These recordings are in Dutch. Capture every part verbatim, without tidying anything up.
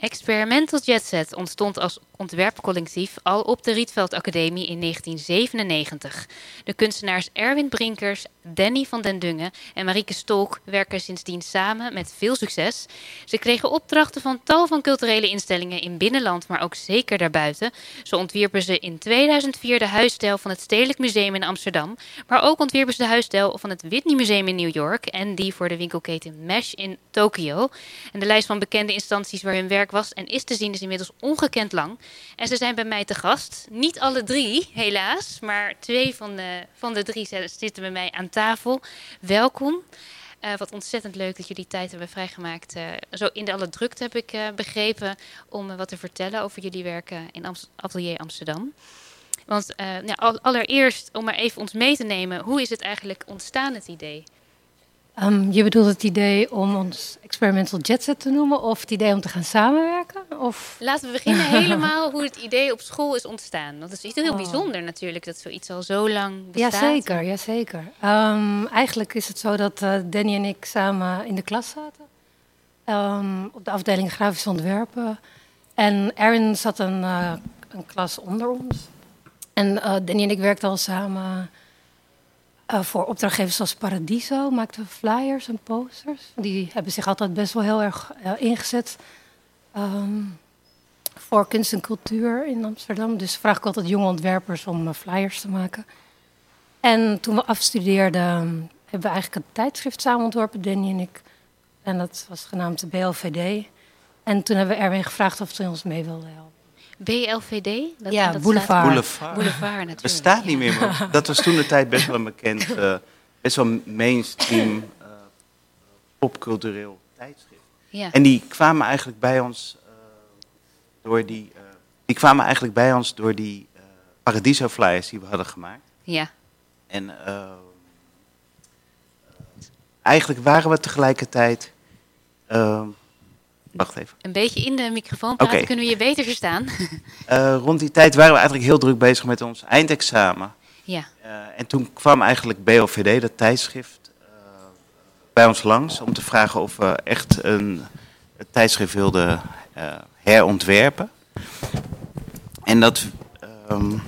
Experimental Jet Set ontstond als ontwerpcollectief al op de Rietveld Academie in negentien zevenennegentig. De kunstenaars Erwin Brinkers, Danny van den Dungen en Marieke Stolk werken sindsdien samen met veel succes. Ze kregen opdrachten van tal van culturele instellingen in binnenland, maar ook zeker daarbuiten. Zo ontwierpen ze in tweeduizend vier de huisstijl van het Stedelijk Museum in Amsterdam, maar ook ontwierpen ze de huisstijl van het Whitney Museum in New York en die voor de winkelketen Mesh in Tokio. En de lijst van bekende instanties waar hun werk was en is te zien is inmiddels ongekend lang. En ze zijn bij mij te gast. Niet alle drie, helaas, maar twee van de, van de drie zitten bij mij aan tafel. Welkom. Uh, wat ontzettend leuk dat jullie tijd hebben vrijgemaakt. Uh, zo in de alle drukte heb ik uh, begrepen om uh, wat te vertellen over jullie werken in Amst- Atelier Amsterdam. Want uh, nou, al- allereerst, om maar even ons mee te nemen, hoe is het eigenlijk ontstaan, het idee? Um, je bedoelt het idee om ons Experimental Jet Set te noemen of het idee om te gaan samenwerken? Of? Laten we beginnen helemaal hoe het idee op school is ontstaan. Want het is iets heel bijzonder natuurlijk dat zoiets al zo lang bestaat. Jazeker, jazeker. Um, eigenlijk is het zo dat uh, Danny en ik samen in de klas zaten. Um, op de afdeling grafisch ontwerpen. En Erin zat een, uh, een klas onder ons. En uh, Danny en ik werkten al samen uh, voor opdrachtgevers zoals Paradiso. Maakten we flyers en posters. Die hebben zich altijd best wel heel erg uh, ingezet um, voor kunst en cultuur in Amsterdam. Dus vraag ik altijd jonge ontwerpers om uh, flyers te maken. En toen we afstudeerden, um, hebben we eigenlijk een tijdschrift samen ontworpen, Danny en ik. En dat was genaamd de B L V D. En toen hebben we Erwin gevraagd of hij ons mee wilde helpen. B L V D? Dat, Ja, dat Boulevard. Boulevard. Boulevard natuurlijk. Bestaat niet ja. meer, maar dat was toen de tijd best wel een bekend, uh, best wel mainstream uh, popcultureel tijdschrift. Ja. En die kwamen eigenlijk bij ons uh, door die, uh, die kwamen eigenlijk bij ons door die uh, Paradiso flyers die we hadden gemaakt. Ja. En uh, eigenlijk waren we tegelijkertijd. Uh, wacht even. Een beetje in de microfoon praten, Okay. kunnen we je beter verstaan. Uh, rond die tijd waren we eigenlijk heel druk bezig met ons eindexamen. Ja. Uh, en toen kwam eigenlijk B L V D, dat tijdschrift, uh, bij ons langs om te vragen of we echt een, een tijdschrift wilden uh, herontwerpen. En dat. Um,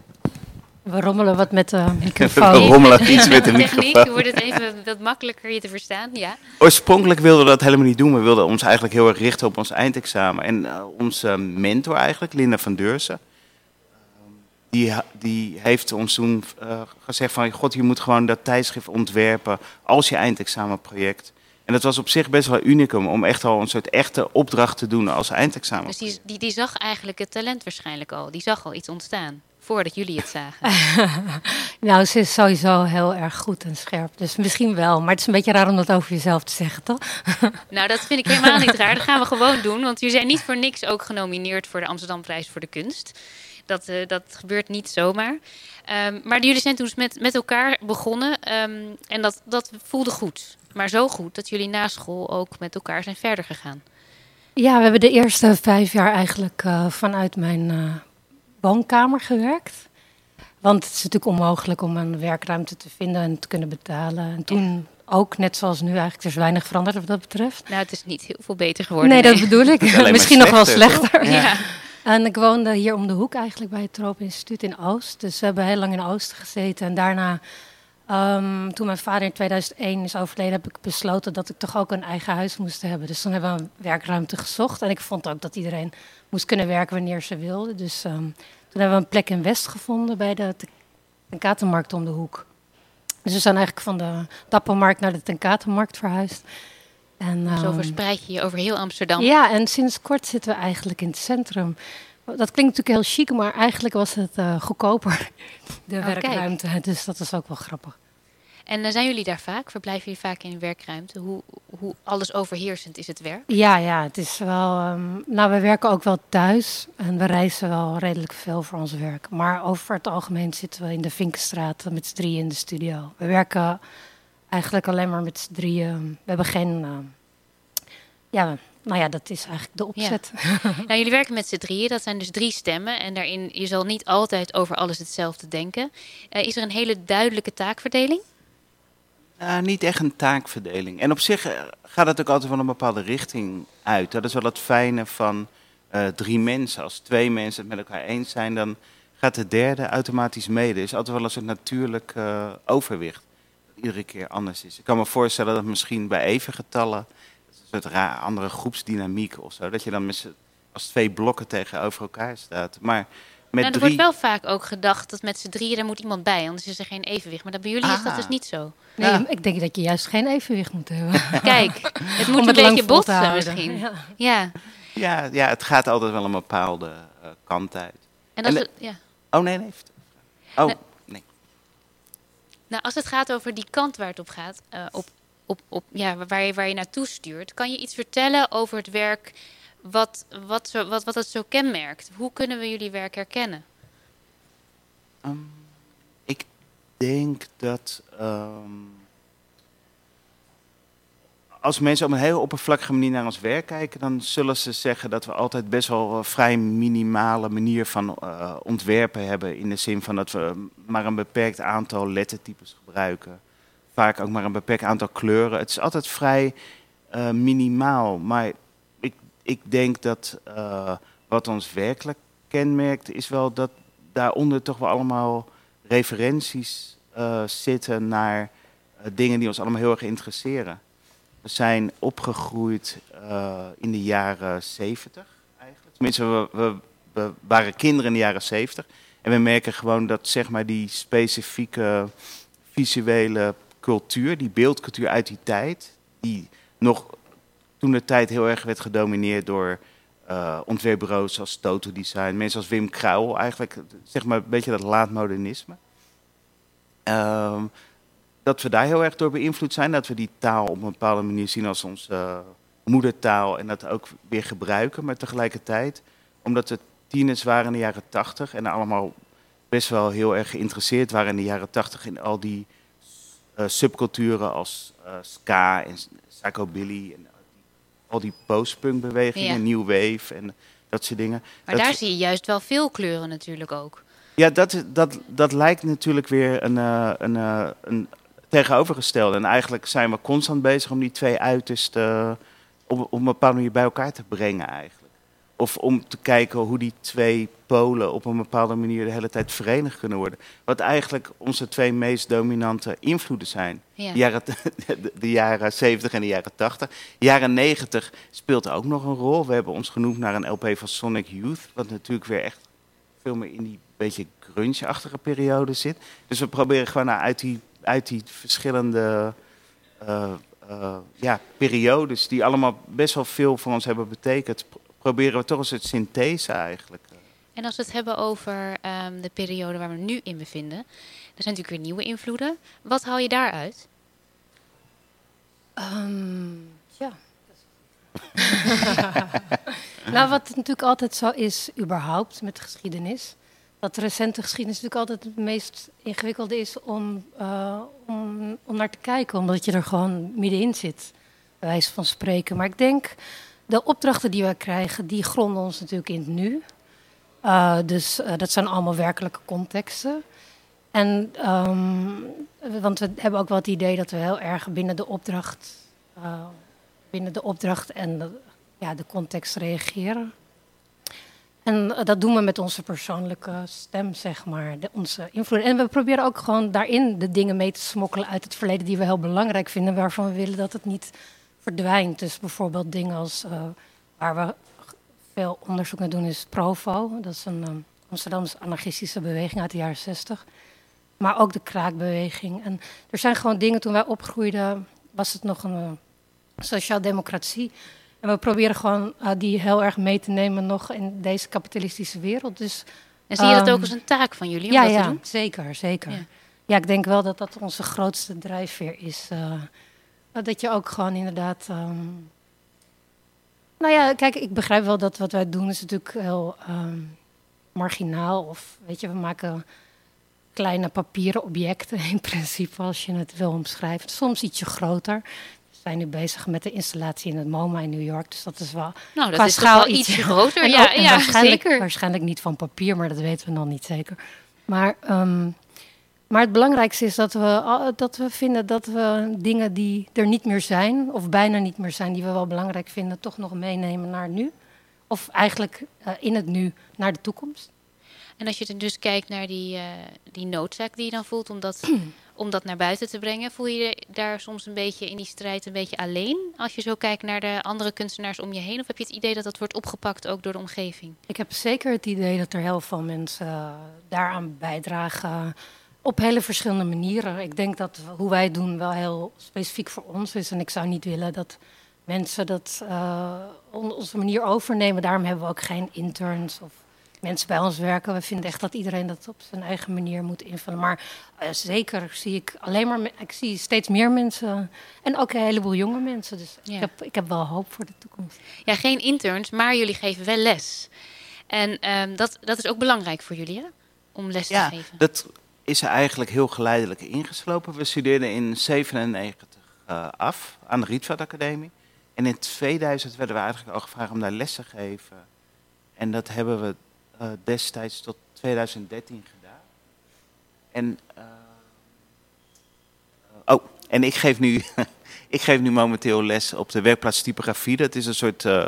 We rommelen wat met de we microfoon. rommelen iets met de Techniek microfoon. wordt het even wat makkelijker je te verstaan, ja. Oorspronkelijk wilden we dat helemaal niet doen. We wilden ons eigenlijk heel erg richten op ons eindexamen. En uh, onze mentor eigenlijk, Linda van Deursen, uh, die, die heeft ons toen uh, gezegd van, god, je moet gewoon dat tijdschrift ontwerpen als je eindexamenproject. En dat was op zich best wel unicum om echt al een soort echte opdracht te doen als eindexamen. Dus die, die, die zag eigenlijk het talent waarschijnlijk al. Die zag al iets ontstaan, voordat jullie het zagen. Nou, ze is sowieso heel erg goed en scherp. Dus misschien wel. Maar het is een beetje raar om dat over jezelf te zeggen, toch? Nou, dat vind ik helemaal niet raar. Dat gaan we gewoon doen. Want jullie zijn niet voor niks ook genomineerd voor de Amsterdamprijs voor de kunst. Dat, uh, dat gebeurt niet zomaar. Um, maar jullie zijn toen met, met elkaar begonnen. Um, en dat, dat voelde goed. Maar zo goed dat jullie na school ook met elkaar zijn verder gegaan. Ja, we hebben de eerste vijf jaar eigenlijk uh, vanuit mijn uh, woonkamer gewerkt. Want het is natuurlijk onmogelijk om een werkruimte te vinden en te kunnen betalen. En toen ook, net zoals nu eigenlijk, er is weinig veranderd wat dat betreft. Nou, het is niet heel veel beter geworden. Nee, dat bedoel ik. maar Misschien nog wel slechter, slechter. Ja. Ja. En ik woonde hier om de hoek eigenlijk bij het Tropeninstituut in Oost. Dus we hebben heel lang in Oost gezeten. En daarna, um, toen mijn vader in tweeduizend één is overleden, heb ik besloten dat ik toch ook een eigen huis moest hebben. Dus toen hebben we een werkruimte gezocht. En ik vond ook dat iedereen moest kunnen werken wanneer ze wilde. Dus um, toen hebben we een plek in West gevonden bij de Tenkatenmarkt om de hoek. Dus we zijn eigenlijk van de Dappermarkt naar de Tenkatenmarkt verhuisd. En, um, Zo verspreid je je over heel Amsterdam. Ja, en sinds kort zitten we eigenlijk in het centrum. Dat klinkt natuurlijk heel chic, maar eigenlijk was het uh, goedkoper, de Oh, werkruimte. Dus dat is ook wel grappig. En uh, zijn jullie daar vaak? Verblijven jullie vaak in werkruimte? Hoe, hoe alles overheersend is het werk? Ja, ja, het is wel... Um, nou, we werken ook wel thuis en we reizen wel redelijk veel voor ons werk. Maar over het algemeen zitten we in de Vinkenstraat met z'n drieën in de studio. We werken eigenlijk alleen maar met z'n drieën. We hebben geen... Uh, ja, nou ja, dat is eigenlijk de opzet. Ja. Nou, jullie werken met z'n drieën, dat zijn dus drie stemmen. En daarin, je zal niet altijd over alles hetzelfde denken. Uh, is er een hele duidelijke taakverdeling? Uh, niet echt een taakverdeling. En op zich uh, gaat het ook altijd van een bepaalde richting uit. Dat is wel het fijne van uh, drie mensen. Als twee mensen het met elkaar eens zijn, dan gaat de derde automatisch mee. Er is altijd wel een soort natuurlijk uh, overwicht. Dat iedere keer anders is. Ik kan me voorstellen dat misschien bij even getallen, een soort raar andere groepsdynamiek of zo, dat je dan met als twee blokken tegenover elkaar staat. Maar met nou, er drie... wordt wel vaak ook gedacht dat met z'n drieën, daar moet iemand bij, anders is er geen evenwicht. Maar dat bij jullie ah. is dat dus niet zo. Nee, ja. Ik denk dat je juist geen evenwicht moet hebben. Kijk, het moet een beetje botsen misschien. Ja. Ja. Ja, ja, het gaat altijd wel een bepaalde uh, kant uit. En als en het, ja. Oh, nee, nee. Oh, nee. nee. Nou, als het gaat over die kant waar het op gaat, uh, op, op, op, ja, waar, je, waar je naartoe stuurt, kan je iets vertellen over het werk, wat, wat, zo, wat, wat het zo kenmerkt? Hoe kunnen we jullie werk herkennen? Um, ik denk dat um, als mensen op een heel oppervlakkige manier naar ons werk kijken, dan zullen ze zeggen dat we altijd best wel een vrij minimale manier van uh, ontwerpen hebben. In de zin van dat we maar een beperkt aantal lettertypes gebruiken. Vaak ook maar een beperkt aantal kleuren. Het is altijd vrij uh, minimaal. Maar ik, ik denk dat uh, wat ons werkelijk kenmerkt is wel dat daaronder toch wel allemaal referenties uh, zitten naar uh, dingen die ons allemaal heel erg interesseren. We zijn opgegroeid uh, in de jaren zeventig eigenlijk. Tenminste, we, we, we waren kinderen in de jaren zeventig. En we merken gewoon dat zeg maar, die specifieke visuele cultuur, die beeldcultuur uit die tijd, die nog toen de tijd heel erg werd gedomineerd door uh, ontwerpbureaus als Toto Design, mensen als Wim Krauwel, eigenlijk zeg maar een beetje dat laatmodernisme. Uh, dat we daar heel erg door beïnvloed zijn, dat we die taal op een bepaalde manier zien als onze uh, moedertaal en dat ook weer gebruiken, maar tegelijkertijd, omdat we tieners waren in de jaren tachtig en allemaal best wel heel erg geïnteresseerd waren in de jaren tachtig in al die uh, subculturen als uh, ska en psychobilly en al die post-punk bewegingen, ja. New Wave en dat soort dingen. Maar dat, daar zie je juist wel veel kleuren natuurlijk ook. Ja, dat, dat, dat lijkt natuurlijk weer een, uh, een, uh, een tegenovergestelde. En eigenlijk zijn we constant bezig om die twee uitersten uh, op, op een bepaalde manier bij elkaar te brengen eigenlijk. Of om te kijken hoe die twee polen op een bepaalde manier de hele tijd verenigd kunnen worden. Wat eigenlijk onze twee meest dominante invloeden zijn. Ja. De, jaren, de, de jaren zeventig en de jaren tachtig. De jaren negentig speelt ook nog een rol. We hebben ons genoemd naar een L P van Sonic Youth. Wat natuurlijk weer echt veel meer in die beetje grunge-achtige periode zit. Dus we proberen gewoon uit die, uit die verschillende uh, uh, ja, periodes, die allemaal best wel veel voor ons hebben betekend, proberen we toch een soort synthese eigenlijk. En als we het hebben over um, de periode waar we nu in bevinden, er zijn natuurlijk weer nieuwe invloeden. Wat haal je daaruit? Um, ja. Nou, wat natuurlijk altijd zo is, überhaupt met geschiedenis, dat de recente geschiedenis natuurlijk altijd het meest ingewikkelde is om, uh, om, om naar te kijken, omdat je er gewoon middenin zit, bij wijze van spreken. Maar ik denk, de opdrachten die wij krijgen, die gronden ons natuurlijk in het nu. Uh, dus uh, dat zijn allemaal werkelijke contexten. En, um, want we hebben ook wel het idee dat we heel erg binnen de opdracht, uh, binnen de opdracht en de, ja, de context reageren. En uh, dat doen we met onze persoonlijke stem, zeg maar, de, onze invloed. En we proberen ook gewoon daarin de dingen mee te smokkelen uit het verleden die we heel belangrijk vinden, waarvan we willen dat het niet verdwijnt. Dus bijvoorbeeld dingen als, uh, waar we veel onderzoek naar doen, is Provo. Dat is een um, Amsterdamse anarchistische beweging uit de jaren zestig. Maar ook de kraakbeweging. En er zijn gewoon dingen, toen wij opgroeiden, was het nog een uh, sociaal-democratie. En we proberen gewoon uh, die heel erg mee te nemen nog in deze kapitalistische wereld. Dus, en zie je dat um, ook als een taak van jullie om ja, dat ja, te doen? Zeker, zeker. Ja. Ja, ik denk wel dat dat onze grootste drijfveer is. Uh, dat je ook gewoon inderdaad... Um, nou ja, kijk, ik begrijp wel dat wat wij doen is natuurlijk heel um, marginaal. Of weet je, we maken kleine papieren objecten in principe, als je het wil omschrijven. Soms ietsje groter. We zijn nu bezig met de installatie in het MoMA in New York. Dus dat is wel nou, dat qua is schaal wel ietsje groter. En ja, ook, en ja, waarschijnlijk, zeker. waarschijnlijk niet van papier, maar dat weten we nog niet zeker. Maar, um, Maar het belangrijkste is dat we, dat we vinden dat we dingen die er niet meer zijn, of bijna niet meer zijn, die we wel belangrijk vinden, toch nog meenemen naar nu. Of eigenlijk uh, in het nu naar de toekomst. En als je dus kijkt naar die, uh, die noodzaak die je dan voelt om dat, om dat naar buiten te brengen, voel je je daar soms een beetje in die strijd een beetje alleen? Als je zo kijkt naar de andere kunstenaars om je heen? Of heb je het idee dat dat wordt opgepakt ook door de omgeving? Ik heb zeker het idee dat er heel veel mensen uh, daaraan bijdragen. Op hele verschillende manieren. Ik denk dat hoe wij het doen wel heel specifiek voor ons is. En ik zou niet willen dat mensen dat uh, onze manier overnemen. Daarom hebben we ook geen interns of mensen bij ons werken. We vinden echt dat iedereen dat op zijn eigen manier moet invullen. Maar uh, zeker zie ik alleen maar... Ik zie steeds meer mensen. En ook een heleboel jonge mensen. Dus ja. ik, heb, ik heb wel hoop voor de toekomst. Ja, geen interns, maar jullie geven wel les. En um, dat, dat is ook belangrijk voor jullie, hè? Om les ja, te geven. Dat is er eigenlijk heel geleidelijk ingeslopen. We studeerden in zevenennegentig uh, af aan de Rietveld Academie. En in tweeduizend werden we eigenlijk al gevraagd om daar les te geven. En dat hebben we uh, destijds tot tweeduizend dertien gedaan. En, uh, uh, oh, en ik geef nu, ik geef nu momenteel les op de werkplaats typografie. Dat is een soort uh,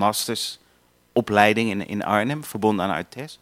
mastersopleiding in, in Arnhem, verbonden aan Artes.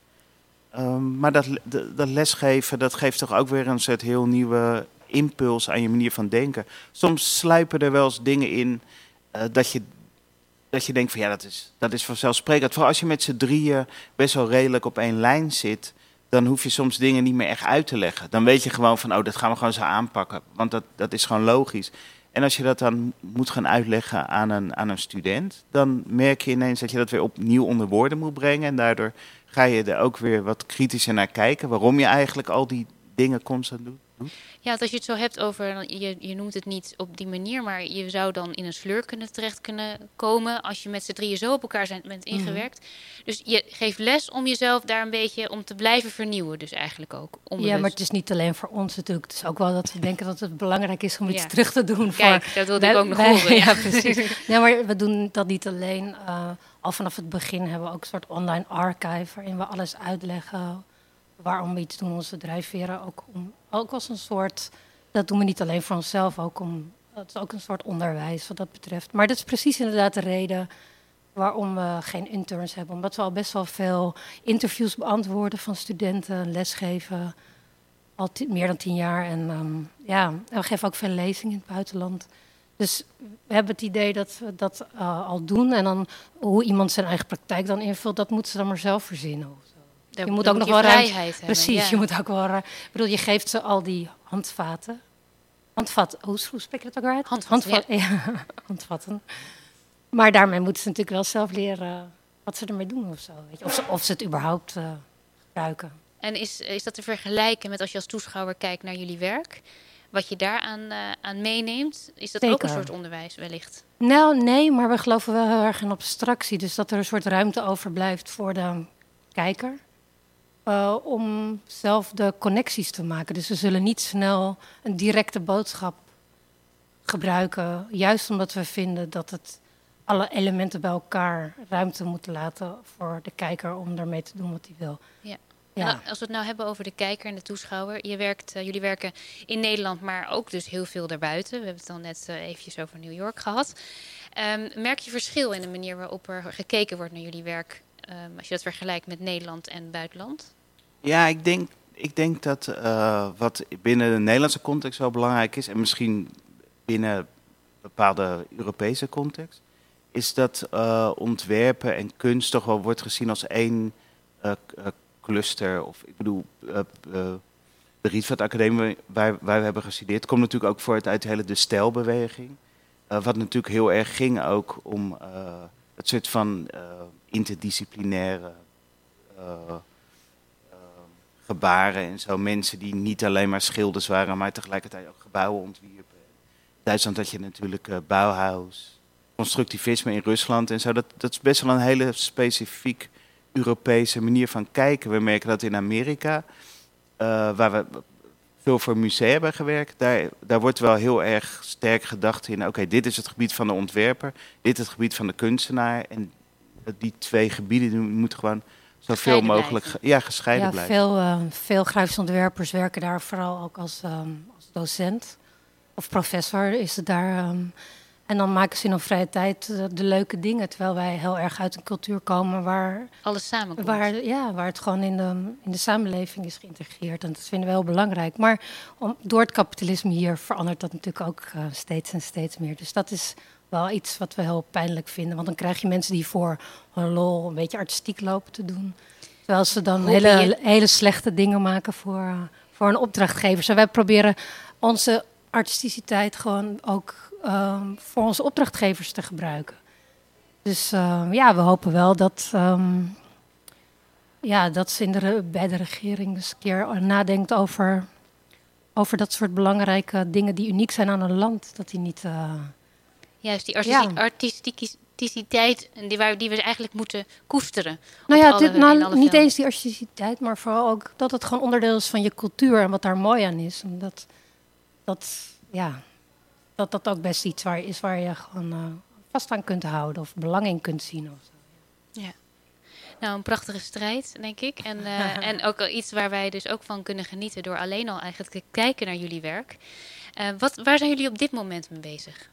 Um, maar dat, dat, dat lesgeven, dat geeft toch ook weer een soort heel nieuwe impuls aan je manier van denken. Soms sluipen er wel eens dingen in uh, dat, je, dat je denkt van ja, dat is, dat is vanzelfsprekend. Vooral als je met z'n drieën best wel redelijk op één lijn zit, dan hoef je soms dingen niet meer echt uit te leggen. Dan weet je gewoon van, oh, dat gaan we gewoon zo aanpakken. Want dat, dat is gewoon logisch. En als je dat dan moet gaan uitleggen aan een, aan een student, dan merk je ineens dat je dat weer opnieuw onder woorden moet brengen. En daardoor ga je er ook weer wat kritischer naar kijken, waarom je eigenlijk al die dingen constant doet. Ja, want als je het zo hebt over, je, je noemt het niet op die manier, maar je zou dan in een sleur kunnen terecht kunnen komen als je met z'n drieën zo op elkaar zijn, bent ingewerkt. Mm-hmm. Dus je geeft les om jezelf daar een beetje, om te blijven vernieuwen dus eigenlijk ook. Onbewust. Ja, maar het is niet alleen voor ons natuurlijk. Het is ook wel dat we denken dat het belangrijk is om ja. iets terug te doen. Kijk, voor, dat wilde ik ook nog horen. Ja, precies. Nee, maar we doen dat niet alleen. Uh, al vanaf het begin hebben we ook een soort online archive waarin we alles uitleggen. Waarom we iets doen, onze drijfveren, ook, om, ook als een soort... Dat doen we niet alleen voor onszelf, ook om, het is ook een soort onderwijs wat dat betreft. Maar dat is precies inderdaad de reden waarom we geen interns hebben. Omdat we al best wel veel interviews beantwoorden van studenten, lesgeven. Al t- meer dan tien jaar. En um, ja, en we geven ook veel lezingen in het buitenland. Dus we hebben het idee dat we dat uh, al doen. En dan hoe iemand zijn eigen praktijk dan invult, dat moeten ze dan maar zelf verzinnen. Je moet moet ook moet nog je wel vrijheid ruimte. hebben. Precies, ja. je moet ook wel. Ik bedoel, je geeft ze al die handvaten. Handvat, hoe, hoe spreek je dat ook weer uit? Handvatten. Handvat, ja. ja, handvatten. Maar daarmee moeten ze natuurlijk wel zelf leren wat ze ermee doen of zo. Weet je? Of, ze, of ze het überhaupt uh, gebruiken. En is, is dat te vergelijken met als je als toeschouwer kijkt naar jullie werk? Wat je daaraan uh, aan meeneemt? Is dat Zeker. Ook een soort onderwijs wellicht? Nou, nee, maar we geloven wel heel erg in abstractie. Dus dat er een soort ruimte overblijft voor de kijker. Uh, om zelf de connecties te maken. Dus we zullen niet snel een directe boodschap gebruiken. Juist omdat we vinden dat het alle elementen bij elkaar ruimte moet laten voor de kijker om daarmee te doen wat hij wil. Ja. Ja. En als we het nou hebben over de kijker en de toeschouwer. Je werkt, uh, jullie werken in Nederland, maar ook dus heel veel daarbuiten. We hebben het dan net uh, eventjes over New York gehad. Um, merk je verschil in de manier waarop er gekeken wordt naar jullie werk? Um, als je dat vergelijkt met Nederland en buitenland? Ja, ik denk, ik denk dat uh, wat binnen de Nederlandse context wel belangrijk is, en misschien binnen bepaalde Europese context, is dat uh, ontwerpen en kunst toch wel wordt gezien als één uh, cluster. Of ik bedoel, uh, uh, de Rietveld Academie waar, waar we hebben gestudeerd, komt natuurlijk ook voort uit de hele de stijlbeweging. Uh, wat natuurlijk heel erg ging ook om uh, het soort van uh, interdisciplinaire uh, uh, gebaren en zo. Mensen die niet alleen maar schilders waren, maar tegelijkertijd ook gebouwen ontwierpen. In Duitsland had je natuurlijk uh, Bauhaus, constructivisme in Rusland en zo. Dat, dat is best wel een hele specifiek Europese manier van kijken. We merken dat in Amerika, uh, waar we veel voor musea hebben gewerkt, daar, daar wordt wel heel erg sterk gedacht in, oké, okay, dit is het gebied van de ontwerper, dit is het gebied van de kunstenaar. En die twee gebieden moeten gewoon zoveel Gescheiden mogelijk ge- ja, gescheiden Ja, blijven. veel, uh, veel grafisch ontwerpers werken daar vooral ook als, um, als docent of professor is het daar. Um, en dan maken ze in hun vrije tijd uh, de leuke dingen, terwijl wij heel erg uit een cultuur komen waar, Alles samenkomt. waar, ja, waar het gewoon in de, in de samenleving is geïntegreerd. En dat vinden we heel belangrijk. Maar om, door het kapitalisme hier verandert dat natuurlijk ook uh, steeds en steeds meer. Dus dat is wel iets wat we heel pijnlijk vinden. Want dan krijg je mensen die voor hun lol een beetje artistiek lopen te doen. Terwijl ze dan hele, hele slechte dingen maken voor, uh, voor hun opdrachtgevers. En wij proberen onze artisticiteit gewoon ook uh, voor onze opdrachtgevers te gebruiken. Dus uh, ja, we hopen wel dat, um, ja, dat ze in de, bij de regering eens een keer nadenkt over, over dat soort belangrijke dingen die uniek zijn aan een land. Dat die niet... Uh, Juist, die artisti- Ja. artisticiteit die, waar- die we eigenlijk moeten koesteren. Nou op ja, alle- dit, in nou, alle niet velden. eens die artisticiteit, maar vooral ook dat het gewoon onderdeel is van je cultuur en wat daar mooi aan is. En dat dat, ja, dat, dat ook best iets waar, is waar je gewoon uh, vast aan kunt houden of belang in kunt zien. Of zo. Ja. Nou, een prachtige strijd, denk ik. En, uh, en ook al iets waar wij dus ook van kunnen genieten door alleen al eigenlijk te kijken naar jullie werk. Uh, wat, waar zijn jullie op dit moment mee bezig?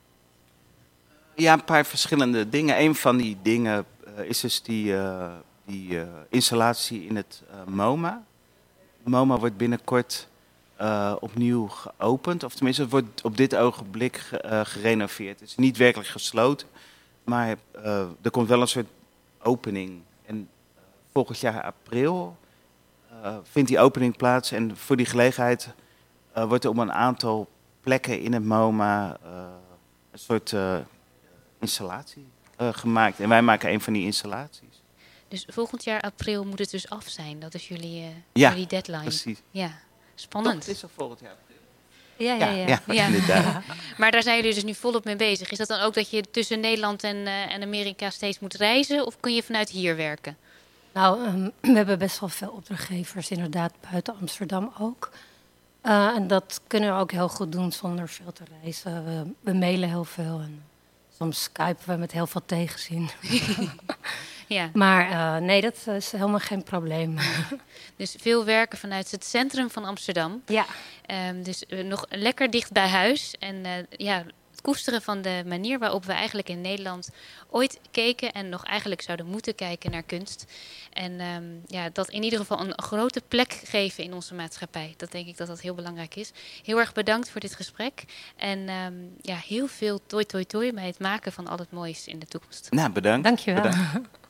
Ja, een paar verschillende dingen. Een van die dingen uh, is dus die, uh, die uh, installatie in het uh, MoMA. MoMA wordt binnenkort uh, opnieuw geopend. Of tenminste, het wordt op dit ogenblik ge, uh, gerenoveerd. Het is niet werkelijk gesloten, maar uh, er komt wel een soort opening. En uh, volgend jaar april uh, vindt die opening plaats. En voor die gelegenheid uh, wordt er op een aantal plekken in het MoMA uh, een soort... Uh, installatie uh, gemaakt. En wij maken een van die installaties. Dus volgend jaar april moet het dus af zijn. Dat is jullie, uh, ja, jullie deadline. Precies. Ja, spannend. Dat is al volgend jaar april. Ja, ja, ja. ja, ja, Ja. inderdaad. Maar daar zijn jullie dus nu volop mee bezig. Is dat dan ook dat je tussen Nederland en, uh, en Amerika steeds moet reizen? Of kun je vanuit hier werken? Nou, um, we hebben best wel veel opdrachtgevers, inderdaad, buiten Amsterdam ook. Uh, en dat kunnen we ook heel goed doen zonder veel te reizen. We, we mailen heel veel en soms skypen we met heel veel tegenzin. Ja. Maar uh, nee, dat is helemaal geen probleem. Dus veel werken vanuit het centrum van Amsterdam. Ja. Um, dus uh, nog lekker dicht bij huis. En uh, ja, het koesteren van de manier waarop we eigenlijk in Nederland ooit keken en nog eigenlijk zouden moeten kijken naar kunst. En um, ja, dat in ieder geval een grote plek geven in onze maatschappij. Dat denk ik dat dat heel belangrijk is. Heel erg bedankt voor dit gesprek. En um, ja, heel veel toi toi toi bij het maken van al het moois in de toekomst. Nou, bedankt. Dankjewel. Bedankt.